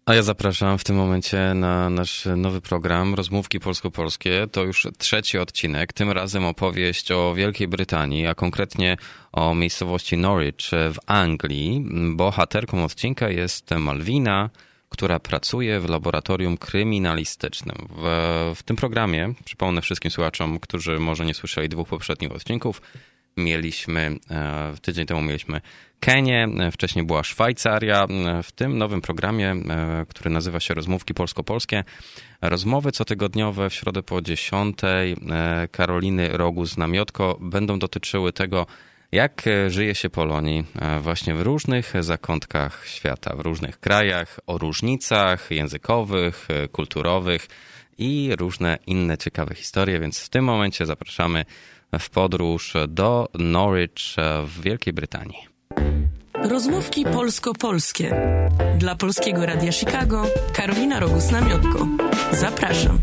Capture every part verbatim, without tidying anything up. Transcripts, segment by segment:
A ja zapraszam w tym momencie na nasz nowy program Rozmówki Polsko-Polskie. To już trzeci odcinek, tym razem opowieść o Wielkiej Brytanii, a konkretnie o miejscowości Norwich w Anglii. Bohaterką odcinka jest Malwina, która pracuje w laboratorium kryminalistycznym. W, w tym programie, przypomnę wszystkim słuchaczom, którzy może nie słyszeli dwóch poprzednich odcinków, mieliśmy, tydzień temu mieliśmy Kenię, wcześniej była Szwajcaria. W tym nowym programie, który nazywa się Rozmówki Polsko-Polskie, rozmowy cotygodniowe w środę po dziesiątej Karoliny Rogus-Namiotko będą dotyczyły tego, jak żyje się Polonii właśnie w różnych zakątkach świata, w różnych krajach, o różnicach językowych, kulturowych i różne inne ciekawe historie, więc w tym momencie zapraszamy w podróż do Norwich w Wielkiej Brytanii. Rozmówki polsko-polskie. Dla Polskiego Radia Chicago Karolina Rogus-Namiotko. Zapraszam.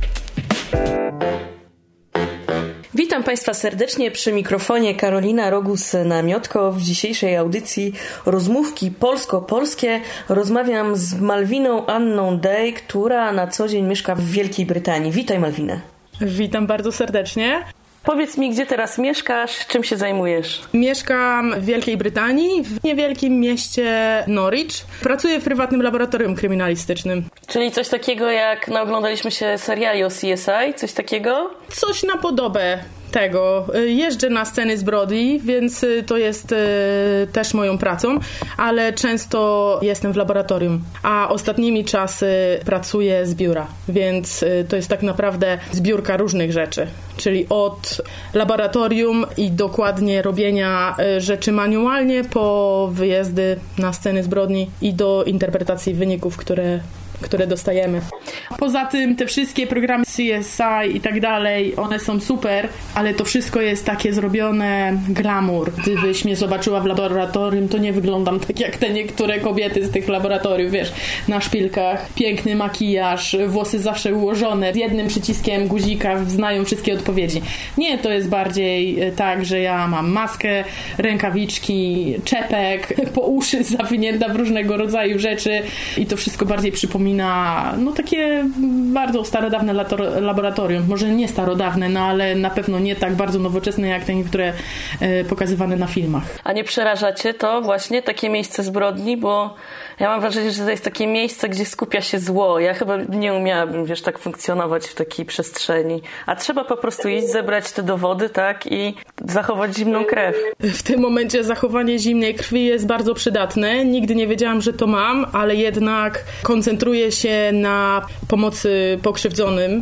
Witam Państwa serdecznie przy mikrofonie Karolina Rogus-Namiotko. W dzisiejszej audycji Rozmówki polsko-polskie rozmawiam z Malwiną Anną Day, która na co dzień mieszka w Wielkiej Brytanii. Witaj, Malwinę. Witam bardzo serdecznie. Powiedz mi, gdzie teraz mieszkasz, czym się zajmujesz? Mieszkam w Wielkiej Brytanii, w niewielkim mieście Norwich. Pracuję w prywatnym laboratorium kryminalistycznym. Czyli coś takiego jak, no oglądaliśmy się seriali o C S I, coś takiego? Coś na podobę tego. Jeżdżę na sceny zbrodni, więc to jest też moją pracą, ale często jestem w laboratorium, a ostatnimi czasy pracuję z biura, więc to jest tak naprawdę zbiórka różnych rzeczy, czyli od laboratorium i dokładnie robienia rzeczy manualnie po wyjazdy na sceny zbrodni i do interpretacji wyników, które które dostajemy. Poza tym te wszystkie programy C S I i tak dalej, one są super, ale to wszystko jest takie zrobione glamour. Gdybyś mnie zobaczyła w laboratorium, to nie wyglądam tak jak te niektóre kobiety z tych laboratoriów, wiesz, na szpilkach, piękny makijaż, włosy zawsze ułożone, z jednym przyciskiem guzika znają wszystkie odpowiedzi. Nie, to jest bardziej tak, że ja mam maskę, rękawiczki, czepek, po uszy zawinięta w różnego rodzaju rzeczy i to wszystko bardziej przypomina no takie bardzo starodawne laboratorium. Może nie starodawne, no ale na pewno nie tak bardzo nowoczesne jak te niektóre e, pokazywane na filmach. A nie przeraża cię to właśnie takie miejsce zbrodni? Bo ja mam wrażenie, że to jest takie miejsce, gdzie skupia się zło. Ja chyba nie umiałabym, wiesz, tak funkcjonować w takiej przestrzeni. A trzeba po prostu iść, zebrać te dowody, tak? I zachować zimną krew. W tym momencie zachowanie zimnej krwi jest bardzo przydatne. Nigdy nie wiedziałam, że to mam, ale jednak koncentruję się na pomocy pokrzywdzonym,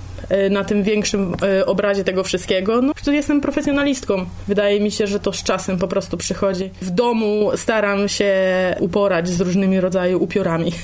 na tym większym obrazie tego wszystkiego. No, jestem profesjonalistką. Wydaje mi się, że to z czasem po prostu przychodzi. W domu staram się uporać z różnymi rodzaju upiorami.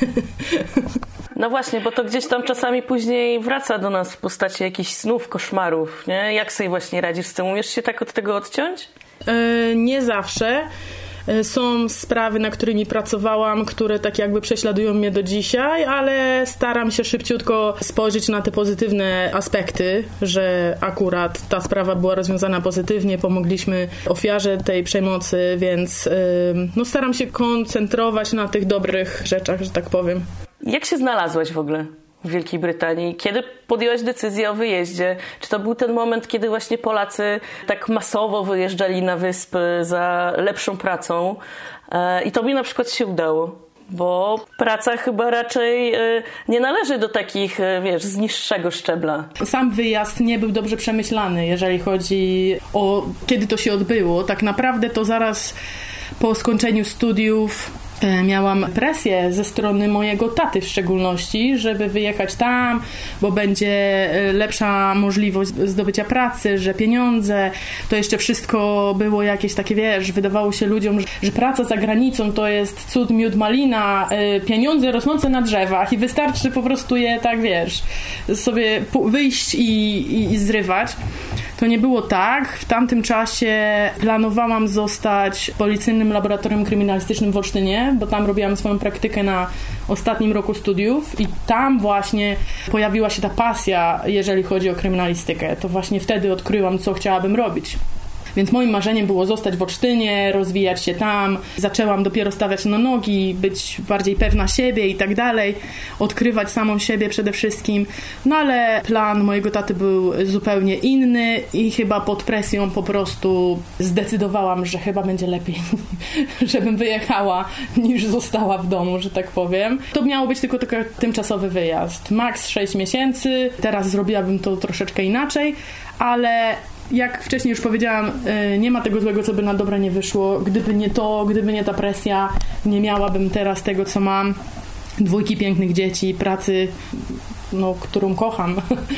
No właśnie, bo to gdzieś tam czasami później wraca do nas w postaci jakichś snów, koszmarów, nie? Jak sobie właśnie radzisz z tym? Umiesz się tak od tego odciąć? Yy, nie zawsze. Są sprawy, na którymi pracowałam, które tak jakby prześladują mnie do dzisiaj, ale staram się szybciutko spojrzeć na te pozytywne aspekty, że akurat ta sprawa była rozwiązana pozytywnie, pomogliśmy ofiarze tej przemocy, więc no, staram się koncentrować na tych dobrych rzeczach, że tak powiem. Jak się znalazłaś w ogóle w Wielkiej Brytanii? Kiedy podjęłaś decyzję o wyjeździe? Czy to był ten moment, kiedy właśnie Polacy tak masowo wyjeżdżali na wyspy za lepszą pracą? I to mi na przykład się udało, bo praca chyba raczej nie należy do takich, wiesz, z niższego szczebla. Sam wyjazd nie był dobrze przemyślany, jeżeli chodzi o kiedy to się odbyło. Tak naprawdę to zaraz po skończeniu studiów miałam presję ze strony mojego taty w szczególności, żeby wyjechać tam, bo będzie lepsza możliwość zdobycia pracy, że pieniądze, to jeszcze wszystko było jakieś takie, wiesz, wydawało się ludziom, że, że praca za granicą to jest cud, miód, malina, pieniądze rosnące na drzewach i wystarczy po prostu je tak, wiesz, sobie wyjść i, i, i zrywać. To nie było tak. W tamtym czasie planowałam zostać w Policyjnym Laboratorium Kryminalistycznym w Olsztynie, bo tam robiłam swoją praktykę na ostatnim roku studiów i tam właśnie pojawiła się ta pasja, jeżeli chodzi o kryminalistykę. To właśnie wtedy odkryłam, co chciałabym robić. Więc moim marzeniem było zostać w Olsztynie, rozwijać się tam. Zaczęłam dopiero stawiać na nogi, być bardziej pewna siebie i tak dalej, odkrywać samą siebie przede wszystkim. No ale plan mojego taty był zupełnie inny i chyba pod presją po prostu zdecydowałam, że chyba będzie lepiej, żebym wyjechała, niż została w domu, że tak powiem. To miało być tylko taki tymczasowy wyjazd. Maks sześć miesięcy, teraz zrobiłabym to troszeczkę inaczej, ale jak wcześniej już powiedziałam, nie ma tego złego, co by na dobre nie wyszło. Gdyby nie to, gdyby nie ta presja, nie miałabym teraz tego, co mam. Dwójki pięknych dzieci, pracy, no, którą kocham.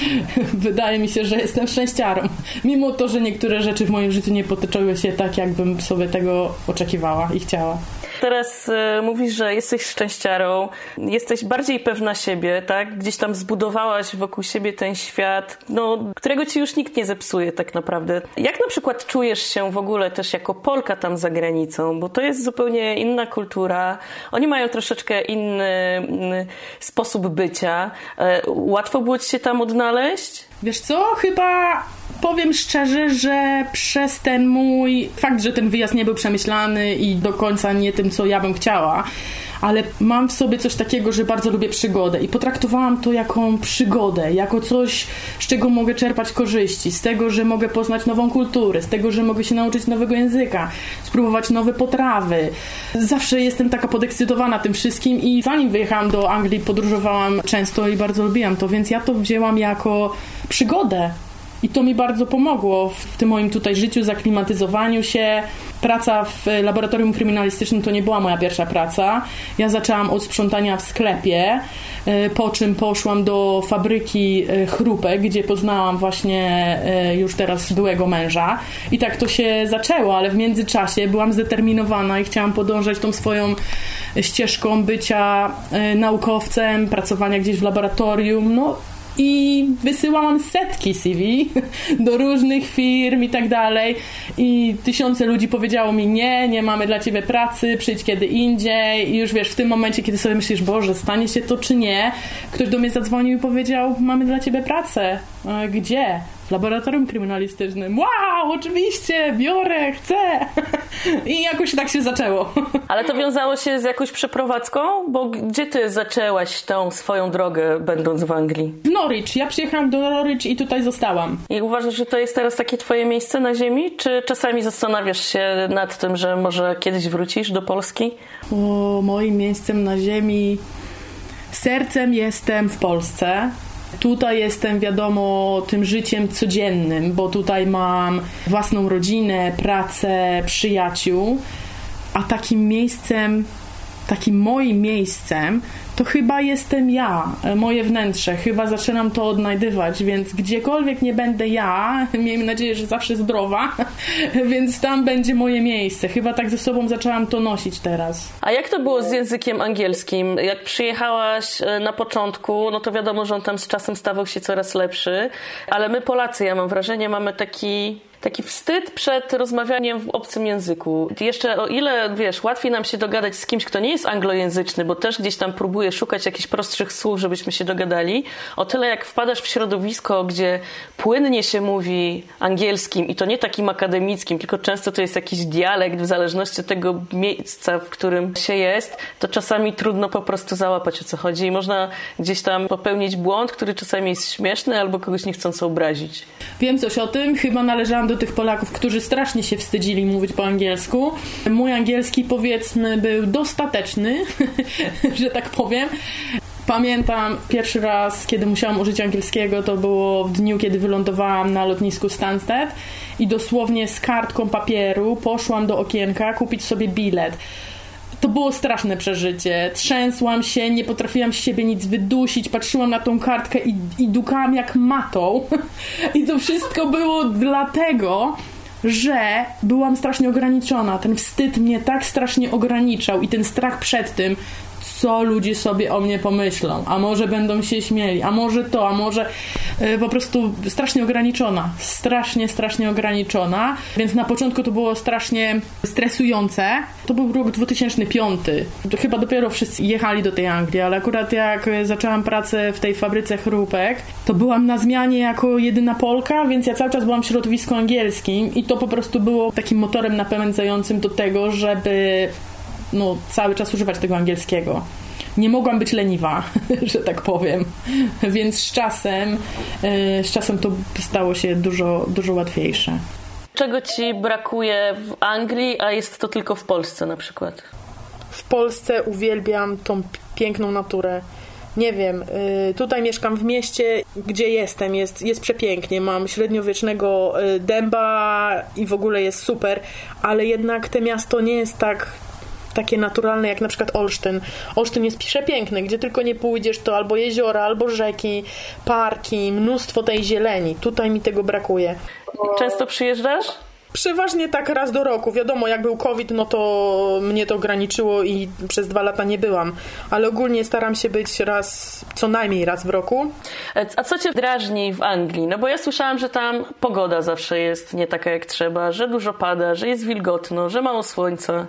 Wydaje mi się, że jestem szczęściarą. Mimo to, że niektóre rzeczy w moim życiu nie potoczyły się tak, jakbym sobie tego oczekiwała i chciała. Teraz y, mówisz, że jesteś szczęściarą, jesteś bardziej pewna siebie, tak? Gdzieś tam zbudowałaś wokół siebie ten świat, no, którego ci już nikt nie zepsuje tak naprawdę. Jak na przykład czujesz się w ogóle też jako Polka tam za granicą? Bo to jest zupełnie inna kultura. Oni mają troszeczkę inny y, sposób bycia. Y, łatwo było ci się tam odnaleźć? Wiesz co? Chyba powiem szczerze, że przez ten mój fakt, że ten wyjazd nie był przemyślany i do końca nie tym, co ja bym chciała, ale mam w sobie coś takiego, że bardzo lubię przygodę i potraktowałam to jako przygodę, jako coś, z czego mogę czerpać korzyści, z tego, że mogę poznać nową kulturę, z tego, że mogę się nauczyć nowego języka, spróbować nowe potrawy. Zawsze jestem taka podekscytowana tym wszystkim i zanim wyjechałam do Anglii, podróżowałam często i bardzo lubiłam to, więc ja to wzięłam jako przygodę. I to mi bardzo pomogło w tym moim tutaj życiu, zaklimatyzowaniu się. Praca w laboratorium kryminalistycznym to nie była moja pierwsza praca. Ja zaczęłam od sprzątania w sklepie, po czym poszłam do fabryki chrupek, gdzie poznałam właśnie już teraz byłego męża. I tak to się zaczęło, ale w międzyczasie byłam zdeterminowana i chciałam podążać tą swoją ścieżką bycia naukowcem, pracowania gdzieś w laboratorium. No, i wysyłałam setki C V do różnych firm i tak dalej i tysiące ludzi powiedziało mi nie, nie mamy dla ciebie pracy, przyjdź kiedy indziej i już wiesz, w tym momencie, kiedy sobie myślisz, Boże, stanie się to czy nie, ktoś do mnie zadzwonił i powiedział, mamy dla ciebie pracę. Gdzie? W laboratorium kryminalistycznym. Wow, oczywiście, biorę, chcę. I jakoś tak się zaczęło. Ale to wiązało się z jakąś przeprowadzką? Bo gdzie ty zaczęłaś tą swoją drogę, będąc w Anglii? W Norwich. Ja przyjechałam do Norwich i tutaj zostałam. I uważasz, że to jest teraz takie twoje miejsce na ziemi? Czy czasami zastanawiasz się nad tym, że może kiedyś wrócisz do Polski? O, moim miejscem na ziemi... Sercem jestem w Polsce. Tutaj jestem, wiadomo, tym życiem codziennym, bo tutaj mam własną rodzinę, pracę, przyjaciół, a takim miejscem, takim moim miejscem to chyba jestem ja, moje wnętrze. Chyba zaczynam to odnajdywać, więc gdziekolwiek nie będę ja, miejmy nadzieję, że zawsze zdrowa, więc tam będzie moje miejsce. Chyba tak ze sobą zaczęłam to nosić teraz. A jak to było z językiem angielskim? Jak przyjechałaś na początku, no to wiadomo, że on tam z czasem stawał się coraz lepszy, ale my Polacy, ja mam wrażenie, mamy taki... Taki wstyd przed rozmawianiem w obcym języku. Jeszcze o ile, wiesz, łatwiej nam się dogadać z kimś, kto nie jest anglojęzyczny, bo też gdzieś tam próbuje szukać jakichś prostszych słów, żebyśmy się dogadali, o tyle jak wpadasz w środowisko, gdzie płynnie się mówi angielskim i to nie takim akademickim, tylko często to jest jakiś dialekt w zależności od tego miejsca, w którym się jest, to czasami trudno po prostu załapać, o co chodzi i można gdzieś tam popełnić błąd, który czasami jest śmieszny albo kogoś niechcąco obrazić. Wiem coś o tym, chyba należałam do tych Polaków, którzy strasznie się wstydzili mówić po angielsku. Mój angielski, powiedzmy, był dostateczny, że tak powiem. Pamiętam pierwszy raz, kiedy musiałam użyć angielskiego, to było w dniu, kiedy wylądowałam na lotnisku Stansted i dosłownie z kartką papieru poszłam do okienka kupić sobie bilet. To było straszne przeżycie. Trzęsłam się, nie potrafiłam z siebie nic wydusić, patrzyłam na tą kartkę i, i dukałam jak matą. I to wszystko było dlatego, że byłam strasznie ograniczona. Ten wstyd mnie tak strasznie ograniczał i ten strach przed tym, co ludzie sobie o mnie pomyślą, a może będą się śmieli, a może to, a może yy, po prostu strasznie ograniczona, strasznie, strasznie ograniczona, więc na początku to było strasznie stresujące. To był rok dwa tysiące piąty. To chyba dopiero wszyscy jechali do tej Anglii, ale akurat jak zaczęłam pracę w tej fabryce chrupek, to byłam na zmianie jako jedyna Polka, więc ja cały czas byłam w środowisku angielskim i to po prostu było takim motorem napędzającym do tego, żeby no, cały czas używać tego angielskiego. Nie mogłam być leniwa, że tak powiem. Więc z czasem, z czasem to stało się dużo, dużo łatwiejsze. Czego ci brakuje w Anglii, a jest to tylko w Polsce na przykład? W Polsce uwielbiam tą piękną naturę. Nie wiem, tutaj mieszkam w mieście, gdzie jestem, jest, jest przepięknie, mam średniowiecznego dęba i w ogóle jest super, ale jednak to miasto nie jest tak takie naturalne jak na przykład Olsztyn. Olsztyn jest przepiękny, gdzie tylko nie pójdziesz, to albo jeziora, albo rzeki, parki, mnóstwo tej zieleni. Tutaj mi tego brakuje. Często przyjeżdżasz? Przeważnie tak raz do roku. Wiadomo, jak był COVID, no to mnie to ograniczyło i przez dwa lata nie byłam. Ale ogólnie staram się być raz, co najmniej raz w roku. A co cię drażni w Anglii? No bo ja słyszałam, że tam pogoda zawsze jest nie taka jak trzeba, że dużo pada, że jest wilgotno, że mało słońca.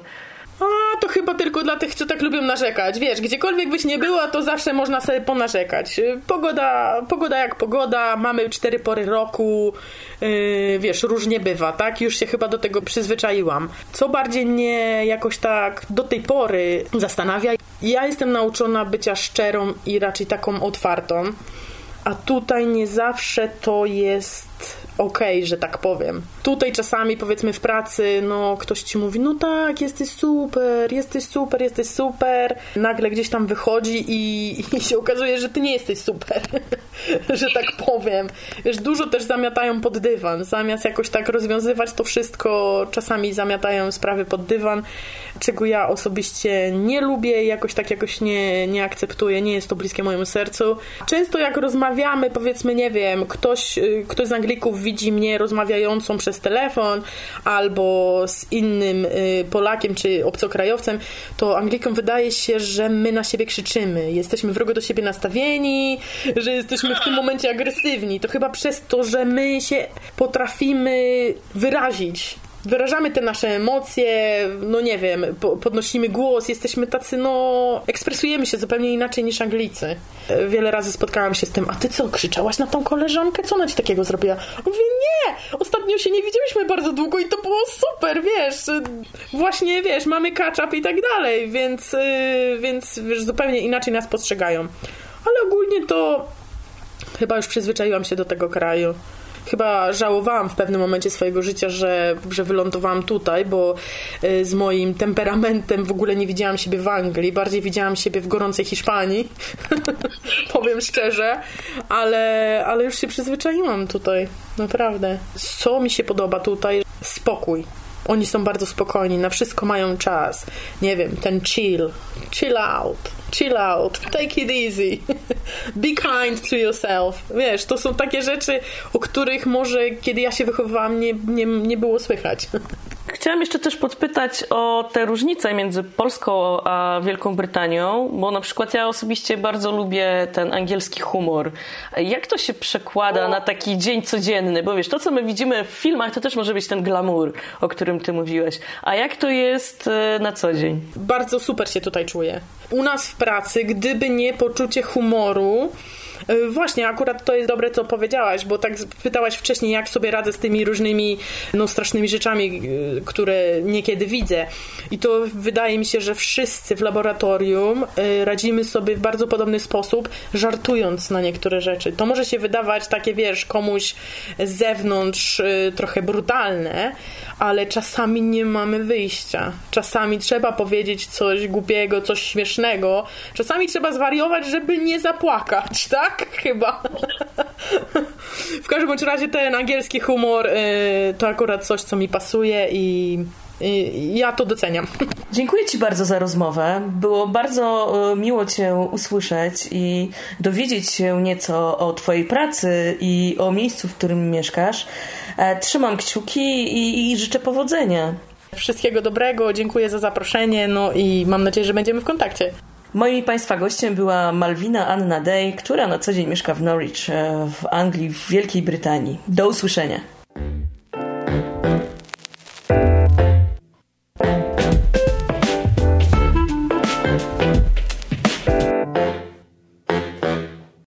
A, to chyba tylko dla tych, co tak lubią narzekać. Wiesz, gdziekolwiek byś nie była, to zawsze można sobie ponarzekać. Pogoda, pogoda jak pogoda, mamy cztery pory roku, yy, wiesz, różnie bywa, tak? Już się chyba do tego przyzwyczaiłam. Co bardziej mnie jakoś tak do tej pory zastanawia, ja jestem nauczona bycia szczerą i raczej taką otwartą, a tutaj nie zawsze to jest okej, okay, że tak powiem. Tutaj czasami, powiedzmy w pracy, no ktoś ci mówi, no tak, jesteś super, jesteś super, jesteś super. Nagle gdzieś tam wychodzi i, i się okazuje, że ty nie jesteś super, że tak powiem. Wiesz, dużo też zamiatają pod dywan. Zamiast jakoś tak rozwiązywać to wszystko, czasami zamiatają sprawy pod dywan, czego ja osobiście nie lubię, jakoś tak jakoś nie, nie akceptuję, nie jest to bliskie mojemu sercu. Często jak rozmawiamy, powiedzmy, nie wiem, ktoś, ktoś z Anglików widzi mnie rozmawiającą przez telefon albo z innym y, Polakiem czy obcokrajowcem, to Anglikom wydaje się, że my na siebie krzyczymy. Jesteśmy wrogo do siebie nastawieni, że jesteśmy w tym momencie agresywni. To chyba przez to, że my się potrafimy wyrazić. Wyrażamy te nasze emocje, no nie wiem, podnosimy głos, jesteśmy tacy, no, ekspresujemy się zupełnie inaczej niż Anglicy. Wiele razy spotkałam się z tym, a ty co, krzyczałaś na tą koleżankę? Co ona ci takiego zrobiła? Mówię, nie, ostatnio się nie widzieliśmy bardzo długo i to było super, wiesz, właśnie, wiesz, mamy catch-up i tak dalej, więc, więc wiesz, zupełnie inaczej nas postrzegają. Ale ogólnie to chyba już przyzwyczaiłam się do tego kraju. Chyba żałowałam w pewnym momencie swojego życia, że, że wylądowałam tutaj, bo z moim temperamentem w ogóle nie widziałam siebie w Anglii, bardziej widziałam siebie w gorącej Hiszpanii, powiem szczerze, ale, ale już się przyzwyczaiłam tutaj, naprawdę. Co mi się podoba tutaj? Spokój. Oni są bardzo spokojni, na wszystko mają czas. Nie wiem, ten chill, chill out, chill out, take it easy, be kind to yourself. Wiesz, to są takie rzeczy, o których może kiedy ja się wychowywałam nie, nie, nie było słychać. Chciałam jeszcze też podpytać o te różnice między Polską a Wielką Brytanią, bo na przykład ja osobiście bardzo lubię ten angielski humor. Jak to się przekłada na taki dzień codzienny? Bo wiesz, to co my widzimy w filmach, to też może być ten glamour, o którym ty mówiłeś. A jak to jest na co dzień? Bardzo super się tutaj czuję. U nas w pracy, gdyby nie poczucie humoru, właśnie, akurat to jest dobre, co powiedziałaś, bo tak pytałaś wcześniej, jak sobie radzę z tymi różnymi no, strasznymi rzeczami, które niekiedy widzę. I to wydaje mi się, że wszyscy w laboratorium radzimy sobie w bardzo podobny sposób, żartując na niektóre rzeczy. To może się wydawać takie, wiesz, komuś z zewnątrz trochę brutalne, ale czasami nie mamy wyjścia. Czasami trzeba powiedzieć coś głupiego, coś śmiesznego. Czasami trzeba zwariować, żeby nie zapłakać, tak? Chyba. W każdym bądź razie ten angielski humor y, to akurat coś, co mi pasuje i i ja to doceniam. Dziękuję ci bardzo za rozmowę. Było bardzo miło cię usłyszeć i dowiedzieć się nieco o twojej pracy i o miejscu, w którym mieszkasz. Trzymam kciuki i, i życzę powodzenia. Wszystkiego dobrego, dziękuję za zaproszenie, no i mam nadzieję, że będziemy w kontakcie. Moim Państwa gościem była Malwina Anna Day, która na co dzień mieszka w Norwich, w Anglii, w Wielkiej Brytanii. Do usłyszenia.